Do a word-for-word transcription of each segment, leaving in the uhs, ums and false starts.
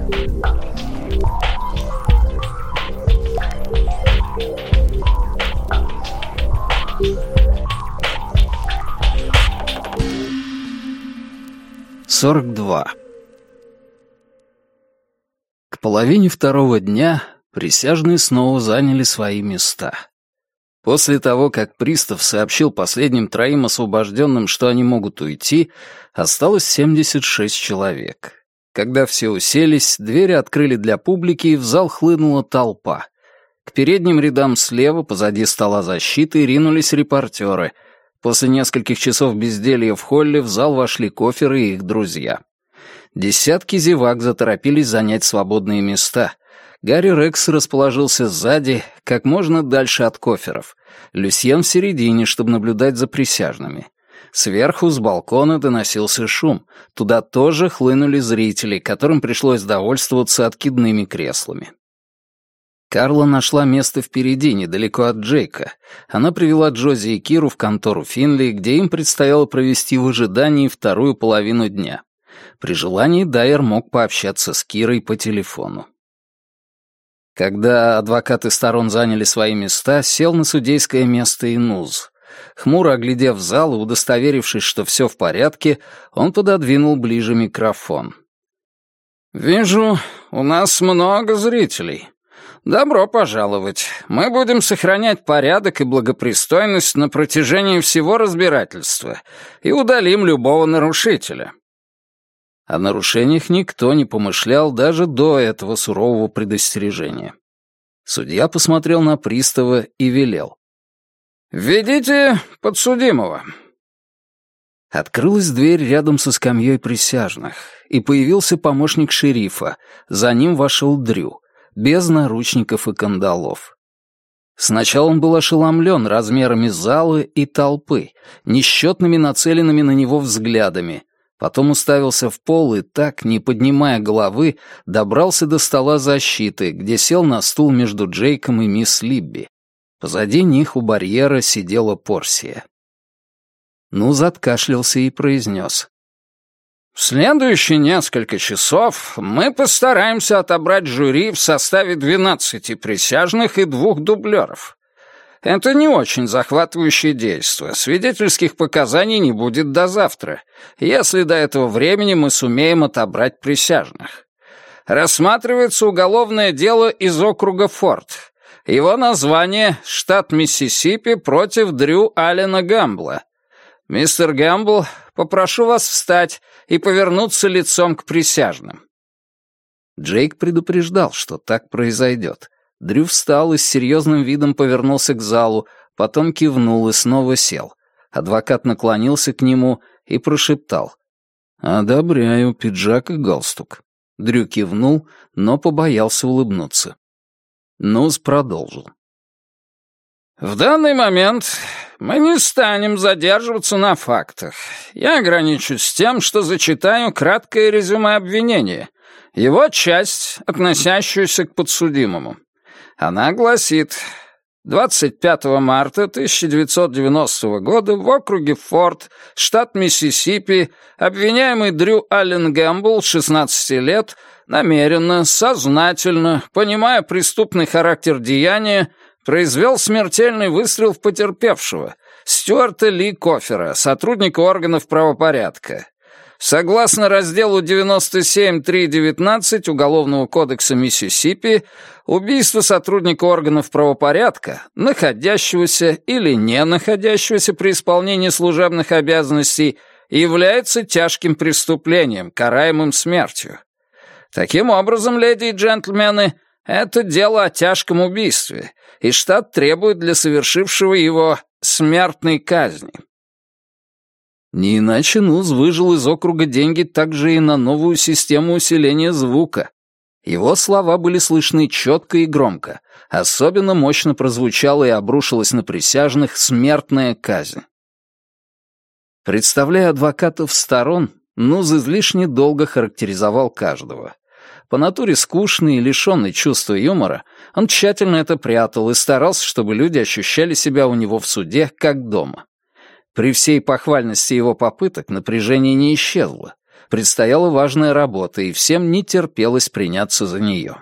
сорок два. К половине второго дня присяжные снова заняли свои места. После того, как пристав сообщил последним троим освобожденным, что они могут уйти, осталось семьдесят шесть человек. Когда все уселись, двери открыли для публики, и в зал хлынула толпа. К передним рядам слева, позади стола защиты, ринулись репортеры. После нескольких часов безделья в холле в зал вошли Коферы и их друзья. Десятки зевак заторопились занять свободные места. Гарри Рекс расположился сзади, как можно дальше от Коферов. Люсьен в середине, чтобы наблюдать за присяжными. Сверху, с балкона, доносился шум. Туда тоже хлынули зрители, которым пришлось довольствоваться откидными креслами. Карла нашла место впереди, недалеко от Джейка. Она привела Джози и Киру в контору Финли, где им предстояло провести в ожидании вторую половину дня. При желании Дайер мог пообщаться с Кирой по телефону. Когда адвокаты сторон заняли свои места, сел на судейское место и Нуз. Хмуро оглядев зал и удостоверившись, что все в порядке, он пододвинул ближе микрофон. «Вижу, у нас много зрителей. Добро пожаловать. Мы будем сохранять порядок и благопристойность на протяжении всего разбирательства и удалим любого нарушителя». О нарушениях никто не помышлял даже до этого сурового предостережения. Судья посмотрел на пристава и велел: «Введите подсудимого». Открылась дверь рядом со скамьей присяжных, и появился помощник шерифа. За ним вошел Дрю, без наручников и кандалов. Сначала он был ошеломлен размерами зала и толпы, несчетными нацеленными на него взглядами. Потом уставился в пол и так, не поднимая головы, добрался до стола защиты, где сел на стул между Джейком и мисс Либби. Позади них у барьера сидела Порсия. Нуз откашлялся и произнес: «В следующие несколько часов мы постараемся отобрать жюри в составе двенадцати присяжных и двух дублеров. Это не очень захватывающее действо. Свидетельских показаний не будет до завтра, если до этого времени мы сумеем отобрать присяжных. Рассматривается уголовное дело из округа Форд. Его название — штат Миссисипи против Дрю Аллена Гамбла. Мистер Гамбл, попрошу вас встать и повернуться лицом к присяжным». Джейк предупреждал, что так произойдет. Дрю встал и с серьезным видом повернулся к залу, потом кивнул и снова сел. Адвокат наклонился к нему и прошептал: «Одобряю пиджак и галстук». Дрю кивнул, но побоялся улыбнуться. Нуз продолжил: «В данный момент мы не станем задерживаться на фактах. Я ограничусь тем, что зачитаю краткое резюме обвинения, его часть, относящуюся к подсудимому. Она гласит: двадцать пятого марта тысяча девятьсот девяностого года в округе Форд, штат Миссисипи, обвиняемый Дрю Аллен Гэмбл, шестнадцати лет, намеренно, сознательно, понимая преступный характер деяния, произвел смертельный выстрел в потерпевшего, Стюарта Ли Кофера, сотрудника органов правопорядка. Согласно разделу девяносто семь точка три девятнадцать Уголовного кодекса Миссисипи, убийство сотрудника органов правопорядка, находящегося или не находящегося при исполнении служебных обязанностей, является тяжким преступлением, караемым смертью. Таким образом, леди и джентльмены, это дело о тяжком убийстве, и штат требует для совершившего его смертной казни». Не иначе Нуз выжил из округа деньги также и на новую систему усиления звука. Его слова были слышны четко и громко. Особенно мощно прозвучала и обрушилась на присяжных смертная казнь. Представляя адвокатов сторон, Нуз излишне долго характеризовал каждого. По натуре скучный и лишенный чувства юмора, он тщательно это прятал и старался, чтобы люди ощущали себя у него в суде как дома. При всей похвальности его попыток напряжение не исчезло. Предстояла важная работа, и всем не терпелось приняться за нее.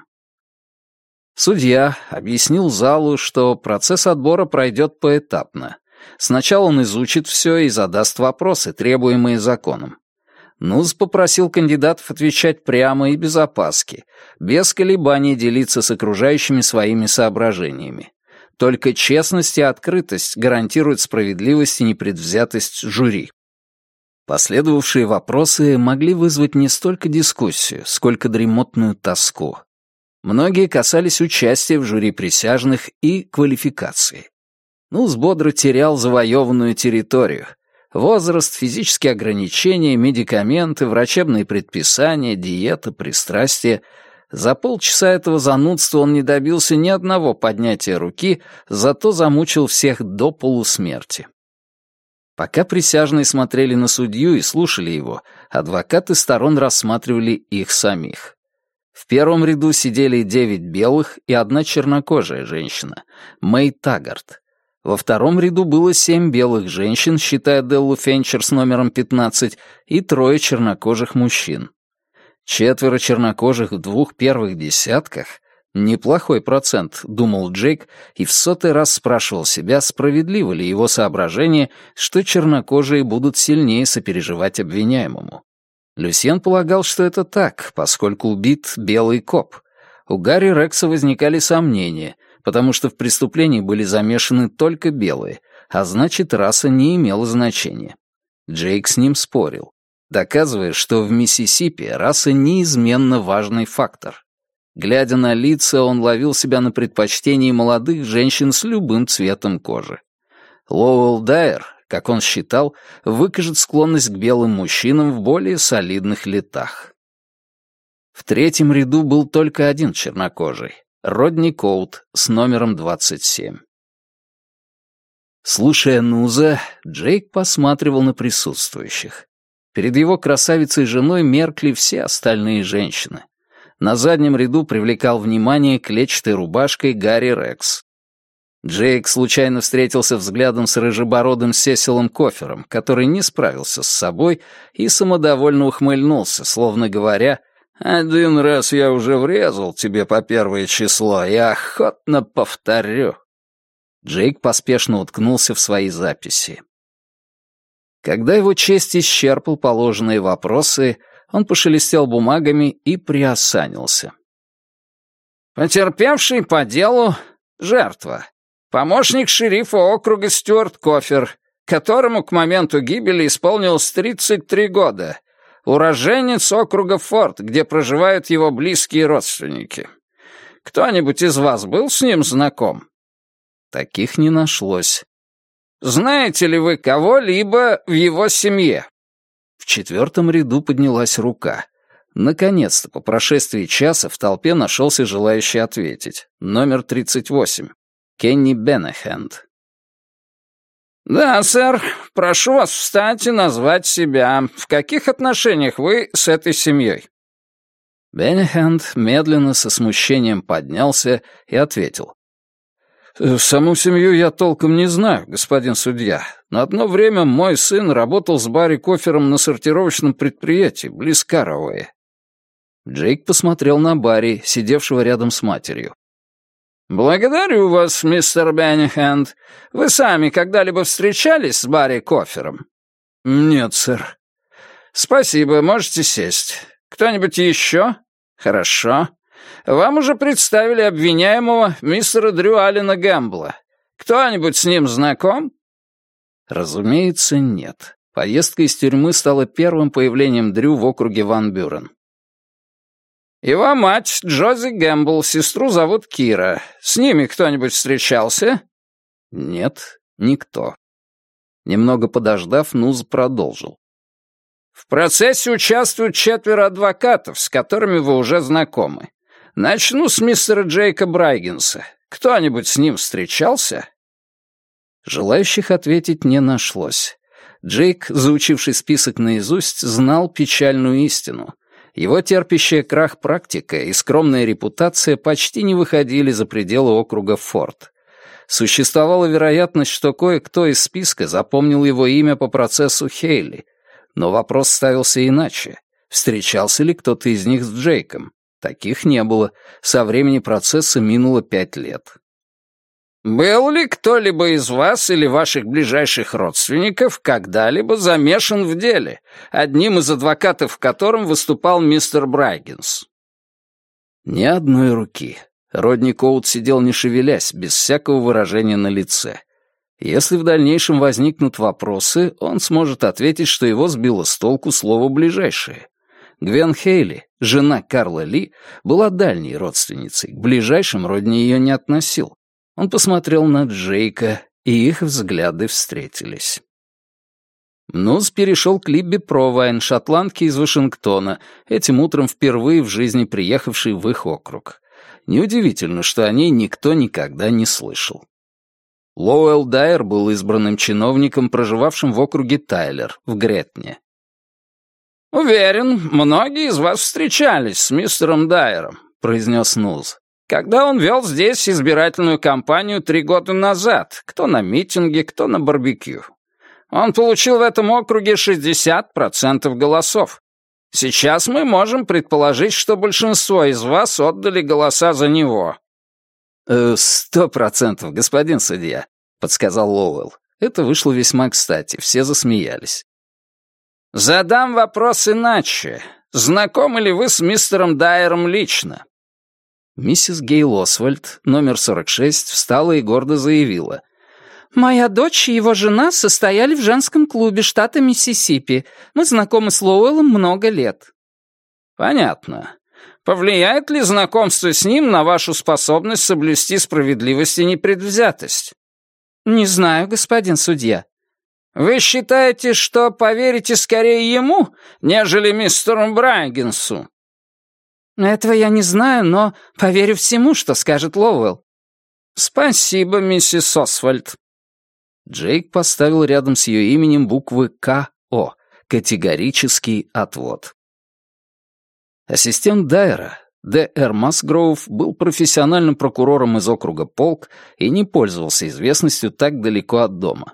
Судья объяснил залу, что процесс отбора пройдет поэтапно. Сначала он изучит все и задаст вопросы, требуемые законом. Нуз попросил кандидатов отвечать прямо и без опаски, без колебаний делиться с окружающими своими соображениями. Только честность и открытость гарантируют справедливость и непредвзятость жюри. Последовавшие вопросы могли вызвать не столько дискуссию, сколько дремотную тоску. Многие касались участия в жюри присяжных и квалификации. Нуз бодро терял завоеванную территорию. Возраст, физические ограничения, медикаменты, врачебные предписания, диета, пристрастия. За полчаса этого занудства он не добился ни одного поднятия руки, зато замучил всех до полусмерти. Пока присяжные смотрели на судью и слушали его, адвокаты сторон рассматривали их самих. В первом ряду сидели девять белых и одна чернокожая женщина, Мэй Таггарт. Во втором ряду было семь белых женщин, считая Деллу Фенчер с номером пятнадцать, и трое чернокожих мужчин. Четверо чернокожих в двух первых десятках — неплохой процент, думал Джейк, и в сотый раз спрашивал себя, справедливо ли его соображение, что чернокожие будут сильнее сопереживать обвиняемому. Люсьен полагал, что это так, поскольку убит белый коп. У Гарри Рекса возникали сомнения, потому что в преступлении были замешаны только белые, а значит, раса не имела значения. Джейк с ним спорил, доказывая, что в Миссисипи раса неизменно важный фактор. Глядя на лица, он ловил себя на предпочтении молодых женщин с любым цветом кожи. Лоуэлл Дайер, как он считал, выкажет склонность к белым мужчинам в более солидных летах. В третьем ряду был только один чернокожий — Родни Коут с номером двадцать семь. Слушая Нуза, Джейк посматривал на присутствующих. Перед его красавицей женой меркли все остальные женщины. На заднем ряду привлекал внимание клетчатой рубашкой Гарри Рекс. Джейк случайно встретился взглядом с рыжебородым Сесилом Кофером, который не справился с собой и самодовольно ухмыльнулся, словно говоря: «Один раз я уже врезал тебе по первое число, и охотно повторю». Джейк поспешно уткнулся в свои записи. Когда его честь исчерпал положенные вопросы, он пошелестел бумагами и приосанился. «Потерпевший по делу — жертва. Помощник шерифа округа Стюарт Кофер, которому к моменту гибели исполнилось тридцать три года, уроженец округа Форд, где проживают его близкие родственники. Кто-нибудь из вас был с ним знаком?» Таких не нашлось. «Знаете ли вы кого-либо в его семье?» В четвертом ряду поднялась рука. Наконец-то, по прошествии часа, в толпе нашелся желающий ответить. Номер тридцать восемь. Кенни Беннехенд. «Да, сэр. Прошу вас встать и назвать себя. В каких отношениях вы с этой семьей?» Беннехенд медленно со смущением поднялся и ответил. «Саму семью я толком не знаю, господин судья. На одно время мой сын работал с Барри Кофером на сортировочном предприятии близ Карауэя». Джейк посмотрел на Барри, сидевшего рядом с матерью. «Благодарю вас, мистер Беннихенд. Вы сами когда-либо встречались с Барри Кофером?» «Нет, сэр». «Спасибо, можете сесть. Кто-нибудь еще? Хорошо. Вам уже представили обвиняемого мистера Дрю Аллена Гэмбла. Кто-нибудь с ним знаком?» Разумеется, нет. Поездка из тюрьмы стала первым появлением Дрю в округе Ван Бюрен. «Его мать Джози Гэмбл, сестру зовут Кира. С ними кто-нибудь встречался?» «Нет, никто». Немного подождав, Нуз продолжил. «В процессе участвуют четверо адвокатов, с которыми вы уже знакомы. Начну с мистера Джейка Брайгенса. Кто-нибудь с ним встречался?» Желающих ответить не нашлось. Джейк, заучивший список наизусть, знал печальную истину. Его терпящая крах практика и скромная репутация почти не выходили за пределы округа Форд. Существовала вероятность, что кое-кто из списка запомнил его имя по процессу Хейли, но вопрос ставился иначе. Встречался ли кто-то из них с Джейком? Таких не было. Со времени процесса минуло пять лет. «Был ли кто-либо из вас или ваших ближайших родственников когда-либо замешан в деле, одним из адвокатов в котором выступал мистер Брайгенс?» Ни одной руки. Родни Коут сидел не шевелясь, без всякого выражения на лице. Если в дальнейшем возникнут вопросы, он сможет ответить, что его сбило с толку слово «ближайшее». Гвен Хейли, жена Карла Ли, была дальней родственницей, к ближайшим Родни ее не относил. Он посмотрел на Джейка, и их взгляды встретились. Нуз перешел к Либби Провайн, шотландке из Вашингтона, этим утром впервые в жизни приехавшей в их округ. Неудивительно, что о ней никто никогда не слышал. Лоуэлл Дайер был избранным чиновником, проживавшим в округе Тайлер, в Гретне. «Уверен, многие из вас встречались с мистером Дайером», — произнес Нуз, «когда он вел здесь избирательную кампанию три года назад, кто на митинге, кто на барбекю. Он получил в этом округе шестьдесят процентов голосов. Сейчас мы можем предположить, что большинство из вас отдали голоса за него». «Сто процентов, господин судья», — подсказал Лоуэлл. Это вышло весьма кстати, все засмеялись. «Задам вопрос иначе. Знакомы ли вы с мистером Дайером лично?» Миссис Гейл Освальд, номер сорок шесть, встала и гордо заявила. «Моя дочь и его жена состояли в женском клубе штата Миссисипи. Мы знакомы с Лоуэллом много лет». «Понятно. Повлияет ли знакомство с ним на вашу способность соблюсти справедливость и непредвзятость?» «Не знаю, господин судья». «Вы считаете, что поверите скорее ему, нежели мистеру Брайгенсу?» «Этого я не знаю, но поверю всему, что скажет Лоуэлл». «Спасибо, миссис Освальд». Джейк поставил рядом с ее именем буквы К О. Категорический отвод. Ассистент Дайера, Д Р Масгроув, был профессиональным прокурором из округа Полк и не пользовался известностью так далеко от дома.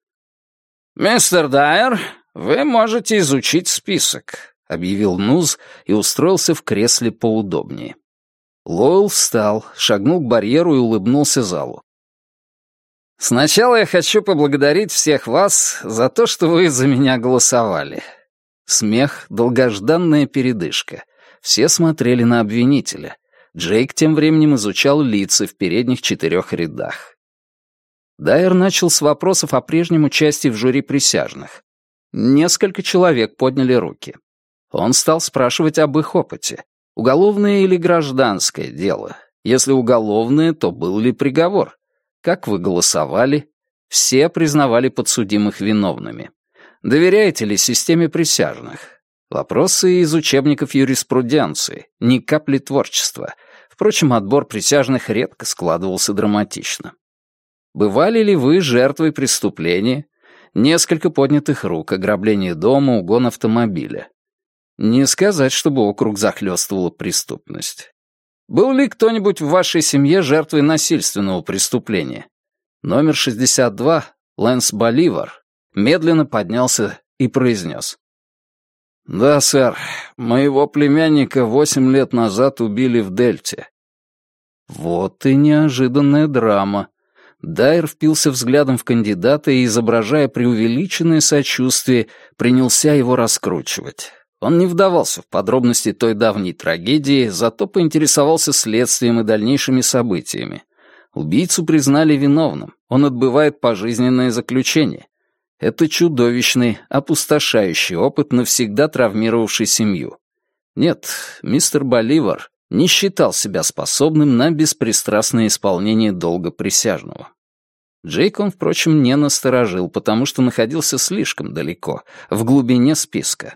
«Мистер Дайер, вы можете изучить список», — объявил Нуз и устроился в кресле поудобнее. Лоуэлл встал, шагнул к барьеру и улыбнулся залу. «Сначала я хочу поблагодарить всех вас за то, что вы за меня голосовали». Смех, долгожданная передышка. Все смотрели на обвинителя. Джейк тем временем изучал лица в передних четырех рядах. Дайер начал с вопросов о прежнем участии в жюри присяжных. Несколько человек подняли руки. Он стал спрашивать об их опыте. Уголовное или гражданское дело? Если уголовное, то был ли приговор? Как вы голосовали? Все признавали подсудимых виновными. Доверяете ли системе присяжных? Вопросы из учебников юриспруденции, ни капли творчества. Впрочем, отбор присяжных редко складывался драматично. Бывали ли вы жертвой преступления? Несколько поднятых рук, ограбление дома, угон автомобиля. Не сказать, чтобы округ захлестывала преступность. Был ли кто-нибудь в вашей семье жертвой насильственного преступления? Номер шестьдесят два, Лэнс Боливар, медленно поднялся и произнес. «Да, сэр, моего племянника восемь лет назад убили в Дельте». Вот и неожиданная драма. Дайер впился взглядом в кандидата и, изображая преувеличенное сочувствие, принялся его раскручивать. Он не вдавался в подробности той давней трагедии, зато поинтересовался следствием и дальнейшими событиями. Убийцу признали виновным, он отбывает пожизненное заключение. Это чудовищный, опустошающий опыт, навсегда травмировавший семью. Нет, мистер Боливар не считал себя способным на беспристрастное исполнение долга присяжного. Джейк он, впрочем, не насторожил, потому что находился слишком далеко, в глубине списка.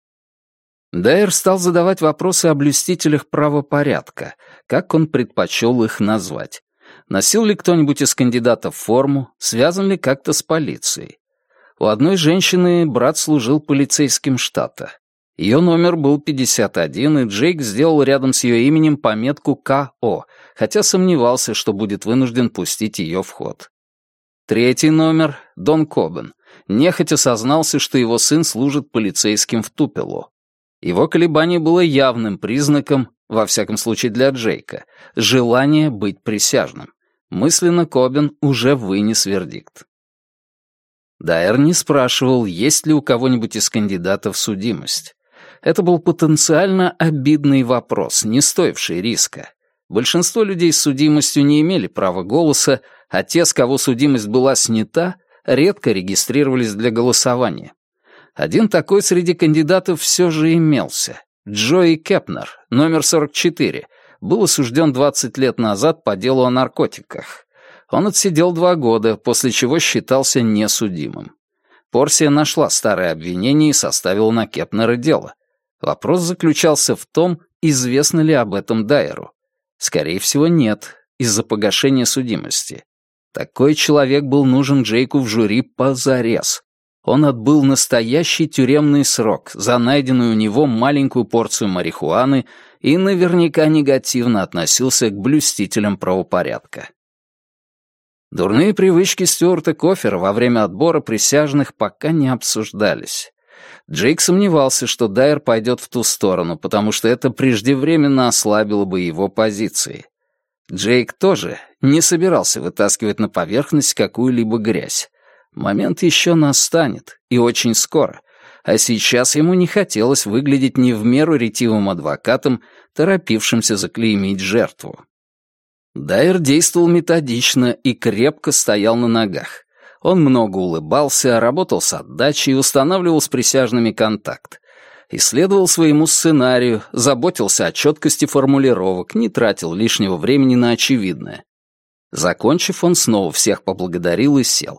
Дайер стал задавать вопросы о блюстителях правопорядка, как он предпочел их назвать. Носил ли кто-нибудь из кандидатов форму, связан ли как-то с полицией? У одной женщины брат служил полицейским штата. Ее номер был пятьдесят один, и Джейк сделал рядом с ее именем пометку К О, хотя сомневался, что будет вынужден пустить ее в ход. Третий номер, Дон Кобен, нехотя сознался, что его сын служит полицейским в Тупело. Его колебание было явным признаком, во всяком случае для Джейка, желания быть присяжным. Мысленно Кобен уже вынес вердикт. Дайер не спрашивал, есть ли у кого-нибудь из кандидатов судимость. Это был потенциально обидный вопрос, не стоивший риска. Большинство людей с судимостью не имели права голоса, а те, с кого судимость была снята, редко регистрировались для голосования. Один такой среди кандидатов все же имелся. Джои Кепнер, номер сорок четыре, был осужден двадцать лет назад по делу о наркотиках. Он отсидел два года, после чего считался несудимым. Порсия нашла старое обвинение и составила на Кепнера дело. Вопрос заключался в том, известно ли об этом Дайеру. Скорее всего, нет, из-за погашения судимости. Такой человек был нужен Джейку в жюри позарез. Он отбыл настоящий тюремный срок за найденную у него маленькую порцию марихуаны и наверняка негативно относился к блюстителям правопорядка. Дурные привычки Стюарта Кофера во время отбора присяжных пока не обсуждались. Джейк сомневался, что Дайер пойдет в ту сторону, потому что это преждевременно ослабило бы его позиции. Джейк тоже не собирался вытаскивать на поверхность какую-либо грязь. Момент еще настанет, и очень скоро, а сейчас ему не хотелось выглядеть не в меру ретивым адвокатом, торопившимся заклеймить жертву. Дайер действовал методично и крепко стоял на ногах. Он много улыбался, работал с отдачей и устанавливал с присяжными контакт. Исследовал своему сценарию, заботился о четкости формулировок, не тратил лишнего времени на очевидное. Закончив, он снова всех поблагодарил и сел.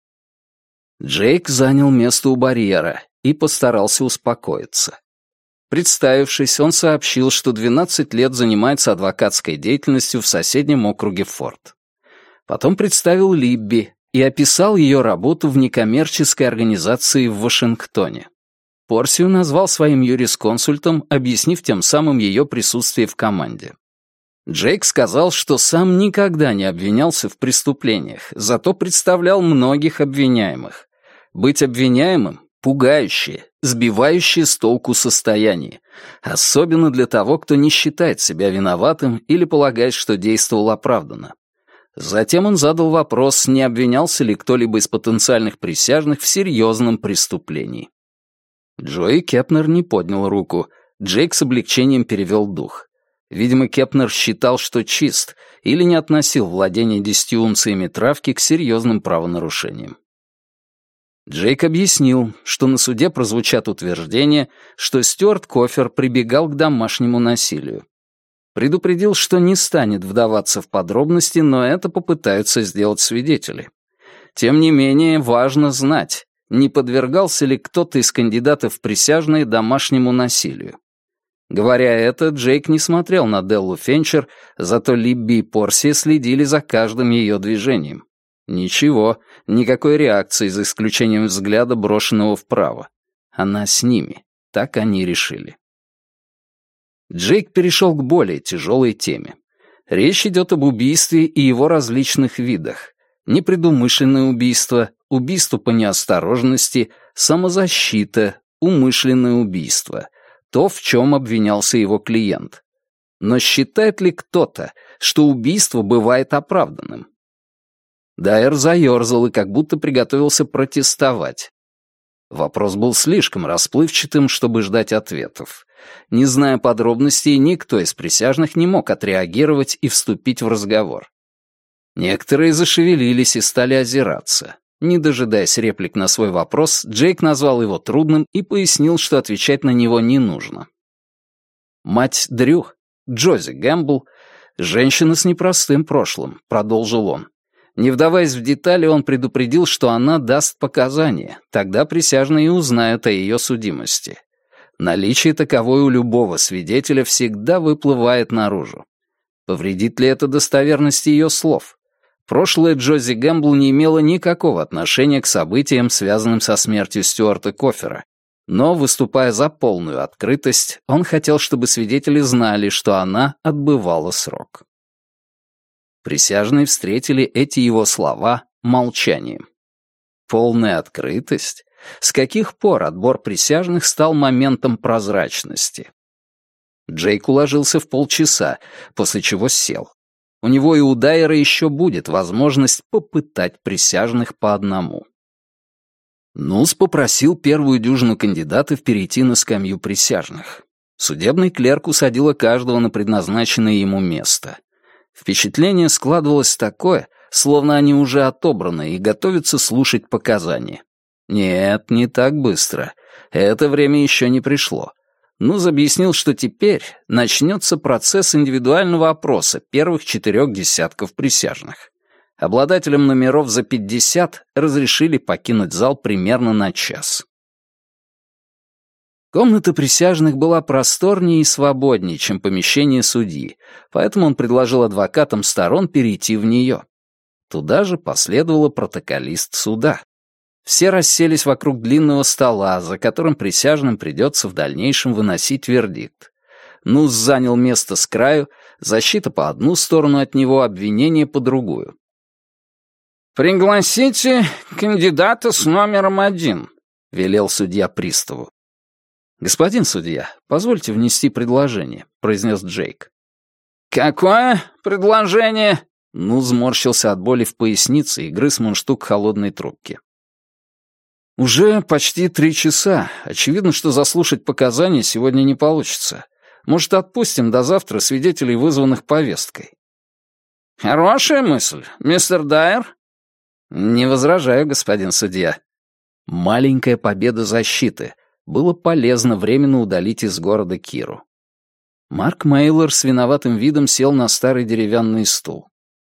Джейк занял место у барьера и постарался успокоиться. Представившись, он сообщил, что двенадцать лет занимается адвокатской деятельностью в соседнем округе Форд. Потом представил Либби и описал ее работу в некоммерческой организации в Вашингтоне. Порсию назвал своим юрисконсультом, объяснив тем самым ее присутствие в команде. Джейк сказал, что сам никогда не обвинялся в преступлениях, зато представлял многих обвиняемых. Быть обвиняемым — пугающее, сбивающее с толку состояние, особенно для того, кто не считает себя виноватым или полагает, что действовал оправданно. Затем он задал вопрос, не обвинялся ли кто-либо из потенциальных присяжных в серьезном преступлении. Джои Кепнер не поднял руку. Джейк с облегчением перевел дух. Видимо, Кепнер считал, что чист, или не относил владение десятью унциями травки к серьезным правонарушениям. Джейк объяснил, что на суде прозвучат утверждения, что Стюарт Кофер прибегал к домашнему насилию. Предупредил, что не станет вдаваться в подробности, но это попытаются сделать свидетели. Тем не менее, важно знать, не подвергался ли кто-то из кандидатов в присяжные домашнему насилию. Говоря это, Джейк не смотрел на Деллу Фенчер, зато Либби и Порсия следили за каждым ее движением. Ничего, никакой реакции, за исключением взгляда, брошенного вправо. Она с ними, так они решили. Джейк перешел к более тяжелой теме. Речь идет об убийстве и его различных видах. Непредумышленное убийство, убийство по неосторожности, самозащита, умышленное убийство. То, в чем обвинялся его клиент. Но считает ли кто-то, что убийство бывает оправданным? Дайер заерзал и как будто приготовился протестовать. Вопрос был слишком расплывчатым, чтобы ждать ответов. Не зная подробностей, никто из присяжных не мог отреагировать и вступить в разговор. Некоторые зашевелились и стали озираться. Не дожидаясь реплик на свой вопрос, Джейк назвал его трудным и пояснил, что отвечать на него не нужно. Мать Дрю, Джози Гэмбл, женщина с непростым прошлым, продолжил он. Не вдаваясь в детали, он предупредил, что она даст показания, тогда присяжные узнают о ее судимости. Наличие таковой у любого свидетеля всегда выплывает наружу. Повредит ли это достоверности ее слов? Прошлое Джози Гэмбл не имело никакого отношения к событиям, связанным со смертью Стюарта Кофера. Но, выступая за полную открытость, он хотел, чтобы свидетели знали, что она отбывала срок. Присяжные встретили эти его слова молчанием. Полная открытость? с каких пор отбор присяжных стал моментом прозрачности. Джейк уложился в полчаса, после чего сел. У него и у Дайера еще будет возможность попытать присяжных по одному. Нуз попросил первую дюжину кандидатов перейти на скамью присяжных. Судебный клерк усадила каждого на предназначенное ему место. Впечатление складывалось такое, словно они уже отобраны и готовятся слушать показания. Нет, не так быстро. Это время еще не пришло. Нуз объяснил, что теперь начнется процесс индивидуального опроса первых четырех десятков присяжных. Обладателям номеров за пятьдесят разрешили покинуть зал примерно на час. Комната присяжных была просторнее и свободнее, чем помещение судьи, поэтому он предложил адвокатам сторон перейти в нее. Туда же последовала протоколист суда. Все расселись вокруг длинного стола, за которым присяжным придется в дальнейшем выносить вердикт. Нуз занял место с краю, защита по одну сторону от него, обвинение по другую. «Пригласите кандидата с номером один», — велел судья приставу. «Господин судья, позвольте внести предложение», — произнес Джейк. «Какое предложение?» Нуз морщился от боли в пояснице и грыз мундштук холодной трубки. «Уже почти три часа. Очевидно, что заслушать показания сегодня не получится. Может, отпустим до завтра свидетелей, вызванных повесткой?» «Хорошая мысль, мистер Дайер». «Не возражаю, господин судья». Маленькая победа защиты. Было полезно временно удалить из города Киру. Марк Мейлор с виноватым видом сел на старый деревянный стул.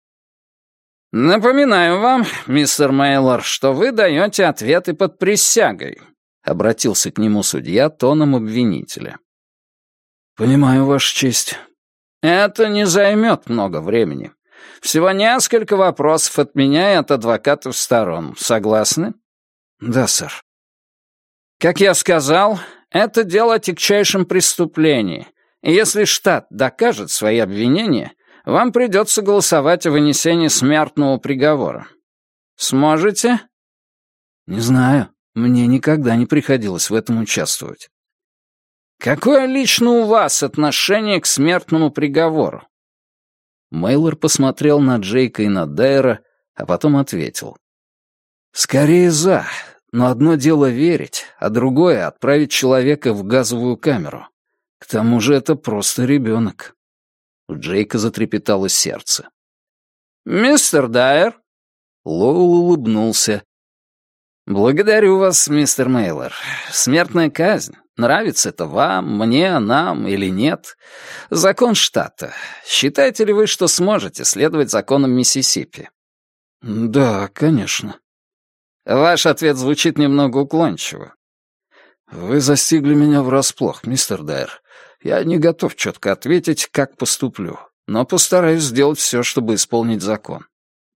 «Напоминаю вам, мистер Мейлор, что вы даете ответы под присягой», — обратился к нему судья тоном обвинителя. «Понимаю, Ваша честь». «Это не займет много времени. Всего несколько вопросов от меня и от адвокатов сторон. Согласны?» «Да, сэр». «Как я сказал, это дело о тягчайшем преступлении, и если штат докажет свои обвинения, вам придется голосовать о вынесении смертного приговора. Сможете?» «Не знаю. Мне никогда не приходилось в этом участвовать». «Какое лично у вас отношение к смертному приговору?» Мейлор посмотрел на Джейка и на Дайера, а потом ответил. «Скорее за, но одно дело верить, а другое — отправить человека в газовую камеру. К тому же это просто ребенок». У Джейка затрепетало сердце. «Мистер Дайер?» Лоуэлл улыбнулся. «Благодарю вас, мистер Мейлор. Смертная казнь. Нравится это вам, мне, нам или нет? Закон штата. Считаете ли вы, что сможете следовать законам Миссисипи?» «Да, конечно». «Ваш ответ звучит немного уклончиво». «Вы застигли меня врасплох, мистер Дайер. Я не готов четко ответить, как поступлю, но постараюсь сделать все, чтобы исполнить закон».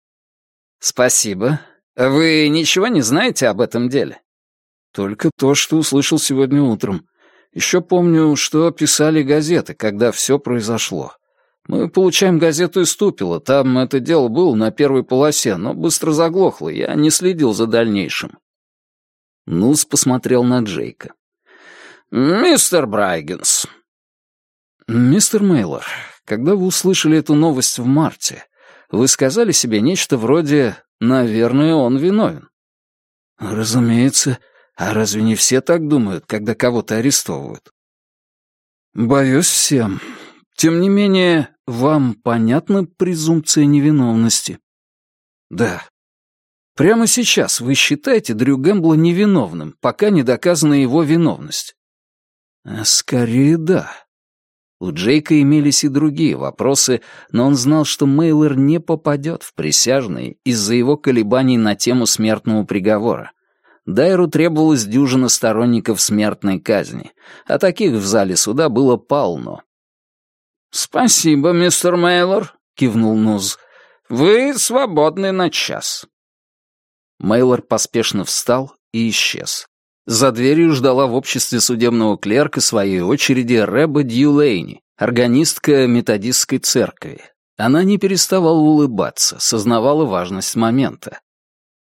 «Спасибо. Вы ничего не знаете об этом деле?» «Только то, что услышал сегодня утром. Еще помню, что писали газеты, когда все произошло. Мы получаем газету из Тупила, там это дело было на первой полосе, но быстро заглохло, я не следил за дальнейшим». Нуз посмотрел на Джейка. «Мистер Брайгенс». «Мистер Мейлор, когда вы услышали эту новость в марте, вы сказали себе нечто вроде «наверное, он виновен». «Разумеется. А разве не все так думают, когда кого-то арестовывают?» «Боюсь, всем. Тем не менее, вам понятна презумпция невиновности?» «Да. Прямо сейчас вы считаете Дрю Гэмбла невиновным, пока не доказана его виновность?» «Скорее, да». У Джейка имелись и другие вопросы, но он знал, что Мейлор не попадет в присяжные из-за его колебаний на тему смертного приговора. Дайеру требовалась дюжина сторонников смертной казни, а таких в зале суда было полно. «Спасибо, мистер Мейлор», — кивнул Нуз. «Вы свободны на час». Мейлор поспешно встал и исчез. За дверью ждала в обществе судебного клерка своей очереди Реба Дьюлейни, органистка методистской церкви. Она не переставала улыбаться, сознавала важность момента.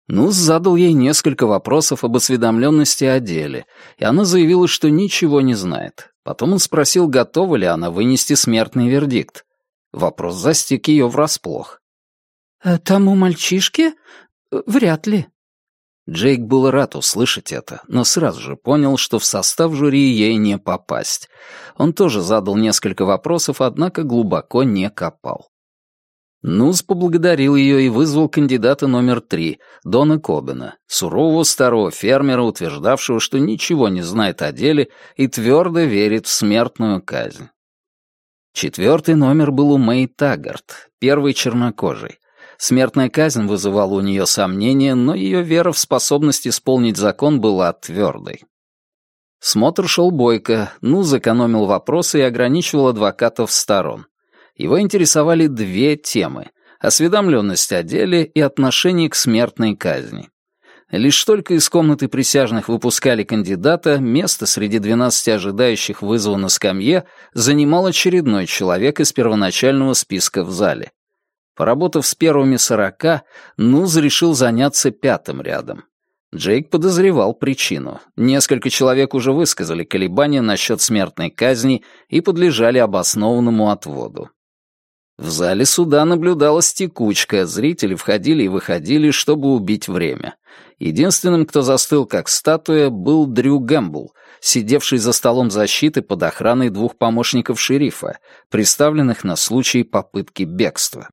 Нус задал ей несколько вопросов об осведомленности о деле, и она заявила, что ничего не знает. Потом он спросил, готова ли она вынести смертный вердикт. Вопрос застиг ее врасплох. «Тому мальчишке? Вряд ли». Джейк был рад услышать это, но сразу же понял, что в состав жюри ей не попасть. Он тоже задал несколько вопросов, однако глубоко не копал. Нуз поблагодарил ее и вызвал кандидата номер три, Дона Кобена, сурового старого фермера, утверждавшего, что ничего не знает о деле и твердо верит в смертную казнь. Четвертый номер был у Мэй Таггарт, первой чернокожей. Смертная казнь вызывала у нее сомнения, но ее вера в способность исполнить закон была твердой. Смотр шел бойко, Нуз экономил вопросы и ограничивал адвокатов сторон. Его интересовали две темы — осведомленность о деле и отношение к смертной казни. Лишь только из комнаты присяжных выпускали кандидата, место среди двенадцати ожидающих вызова на скамье занимал очередной человек из первоначального списка в зале. Поработав с первыми сорока, Нуз решил заняться пятым рядом. Джейк подозревал причину. Несколько человек уже высказали колебания насчет смертной казни и подлежали обоснованному отводу. В зале суда наблюдалась текучка, зрители входили и выходили, чтобы убить время. Единственным, кто застыл как статуя, был Дрю Гэмбл, сидевший за столом защиты под охраной двух помощников шерифа, представленных на случай попытки бегства.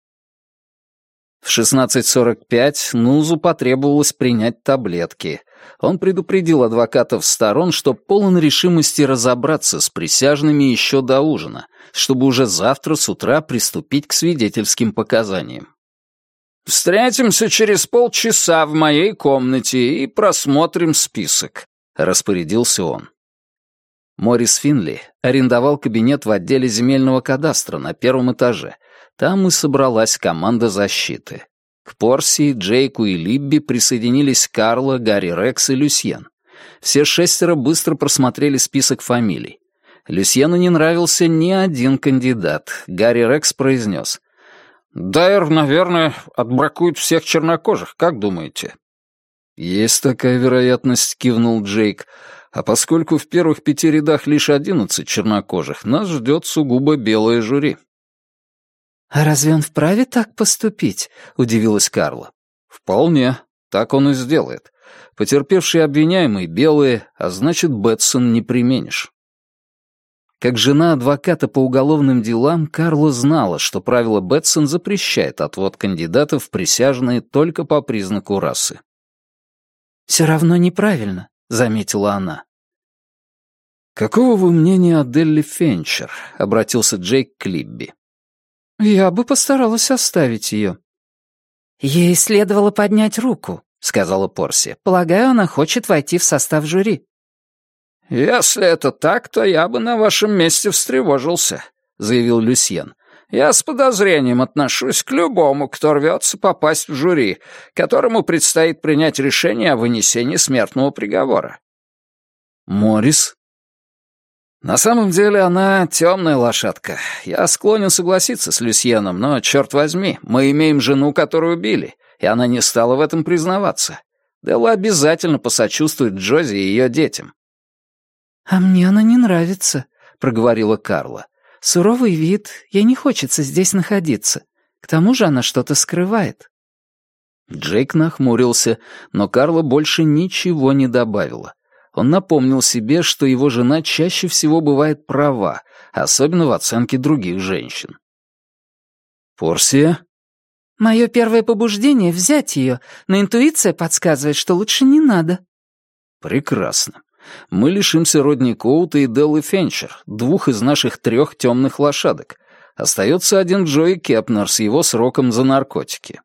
В шестнадцать сорок пять Нузу потребовалось принять таблетки. Он предупредил адвокатов сторон, что полон решимости разобраться с присяжными еще до ужина, чтобы уже завтра с утра приступить к свидетельским показаниям. «Встретимся через полчаса в моей комнате и просмотрим список», — распорядился он. Морис Финли арендовал кабинет в отделе земельного кадастра на первом этаже. Там и собралась команда защиты. К Порси, Джейку и Либби присоединились Карла, Гарри Рекс и Люсьен. Все шестеро быстро просмотрели список фамилий. Люсьену не нравился ни один кандидат. Гарри Рекс произнес: «Дайер, наверное, отбракует всех чернокожих, как думаете?» «Есть такая вероятность», — кивнул Джейк. «А поскольку в первых пяти рядах лишь одиннадцать чернокожих, нас ждет сугубо белое жюри». «А разве он вправе так поступить?» — удивилась Карла. «Вполне. Так он и сделает. Потерпевшие обвиняемые белые, а значит, Бэтсон не применишь». Как жена адвоката по уголовным делам, Карла знала, что правило Бэтсон запрещает отвод кандидатов в присяжные только по признаку расы. «Все равно неправильно», — заметила она. «Какого вы мнения о Делли Фенчер?» — обратился Джейк к Либби. «Я бы постаралась оставить ее». «Ей следовало поднять руку», — сказала Порси. «Полагаю, она хочет войти в состав жюри». «Если это так, то я бы на вашем месте встревожился», — заявил Люсьен. «Я с подозрением отношусь к любому, кто рвется попасть в жюри, которому предстоит принять решение о вынесении смертного приговора». «Морис?» «На самом деле она темная лошадка. Я склонен согласиться с Люсьеном, но, черт возьми, мы имеем жену, которую убили, и она не стала в этом признаваться. Делла обязательно посочувствует Джози и ее детям». «А мне она не нравится», — проговорила Карла. «Суровый вид, ей не хочется здесь находиться. К тому же она что-то скрывает». Джейк нахмурился, но Карла больше ничего не добавила. Он напомнил себе, что его жена чаще всего бывает права, особенно в оценке других женщин. «Порсия?» «Мое первое побуждение — взять ее, но интуиция подсказывает, что лучше не надо». «Прекрасно. Мы лишимся Родни Коута и Деллы Фенчер, двух из наших трех темных лошадок. Остается один Джои Кепнер с его сроком за наркотики».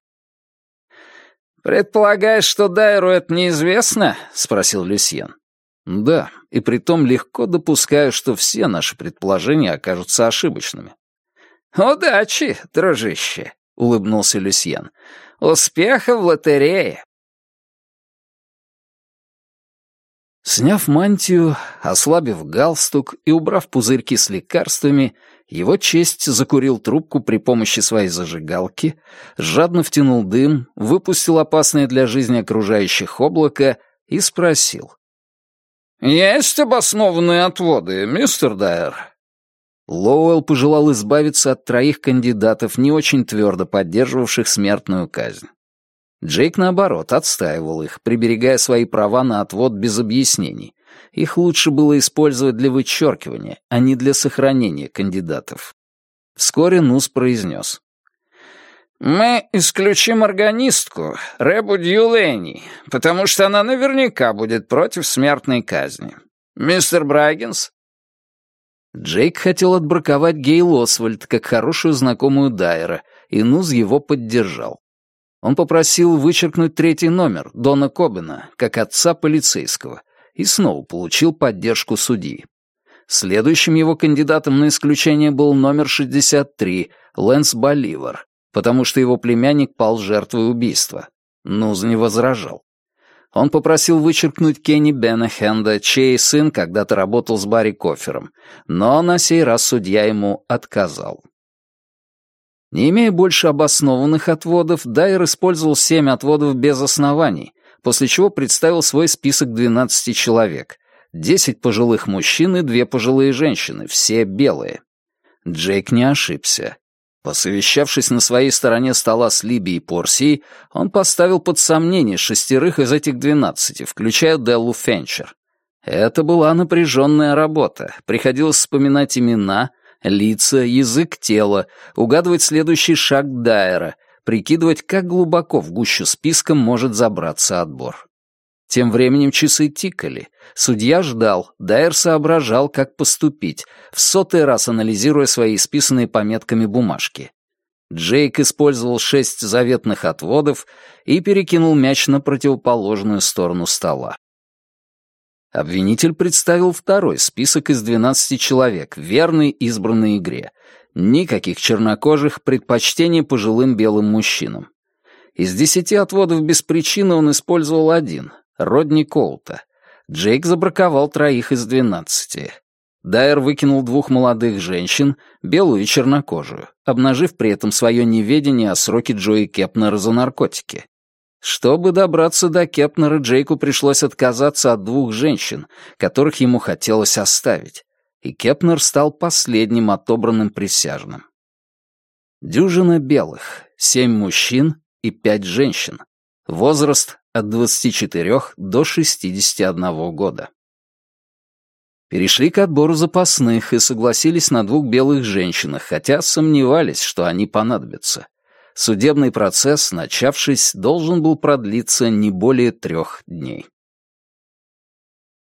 «Предполагаешь, что Дайеру это неизвестно?» — спросил Люсьен. «Да, и притом легко допускаю, что все наши предположения окажутся ошибочными». «Удачи, дружище», — улыбнулся Люсьен. «Успеха в лотерее». Сняв мантию, ослабив галстук и убрав пузырьки с лекарствами, его честь закурил трубку при помощи своей зажигалки, жадно втянул дым, выпустил опасное для жизни окружающих облако и спросил. «Есть обоснованные отводы, мистер Дайер?» Лоуэлл пожелал избавиться от троих кандидатов, не очень твердо поддерживавших смертную казнь. Джейк, наоборот, отстаивал их, приберегая свои права на отвод без объяснений. Их лучше было использовать для вычеркивания, а не для сохранения кандидатов. Вскоре Нус произнес. «Мы исключим органистку, Ребу Дьюлэни, потому что она наверняка будет против смертной казни. Мистер Брайгенс?» Джейк хотел отбраковать Гейл Освальд как хорошую знакомую Дайера, и Нуз его поддержал. Он попросил вычеркнуть третий номер, Дона Кобена, как отца полицейского, и снова получил поддержку судьи. Следующим его кандидатом на исключение был номер шестьдесят три, Лэнс Боливар, потому что его племянник пал жертвой убийства. Нуз не возражал. Он попросил вычеркнуть Кенни Беннехенда, чей сын когда-то работал с Барри Кофером, но на сей раз судья ему отказал. Не имея больше обоснованных отводов, Дайер использовал семь отводов без оснований, после чего представил свой список двенадцати человек. Десять пожилых мужчин и две пожилые женщины, все белые. Джейк не ошибся. Посовещавшись на своей стороне стола с Либи и Порсией, он поставил под сомнение шестерых из этих двенадцати, включая Деллу Фенчер. Это была напряженная работа, приходилось вспоминать имена, лица, язык тела, угадывать следующий шаг Дайера, прикидывать, как глубоко в гущу списка может забраться отбор. Тем временем часы тикали. Судья ждал, Дайер соображал, как поступить, в сотый раз анализируя свои исписанные пометками бумажки. Джейк использовал шесть заветных отводов и перекинул мяч на противоположную сторону стола. Обвинитель представил второй список из двенадцати человек, верной избранной игре. Никаких чернокожих, предпочтение пожилым белым мужчинам. Из десяти отводов без причины он использовал один — Родни Коута. Джейк забраковал троих из двенадцати. Дайер выкинул двух молодых женщин, белую и чернокожую, обнажив при этом свое неведение о сроке Джои Кепнера за наркотики. Чтобы добраться до Кепнера, Джейку пришлось отказаться от двух женщин, которых ему хотелось оставить, и Кепнер стал последним отобранным присяжным. Дюжина белых, семь мужчин и пять женщин. Возраст от двадцати четырёх до шестидесяти одного года. Перешли к отбору запасных и согласились на двух белых женщинах, хотя сомневались, что они понадобятся. Судебный процесс, начавшись, должен был продлиться не более трех дней.